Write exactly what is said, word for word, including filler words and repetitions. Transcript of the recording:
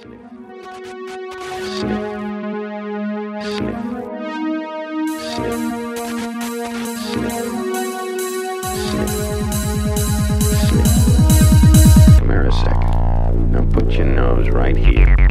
Sniff. Sniff. Sniff. Sniff. Sniff. Sniff. Come here a second. Now put your nose right here.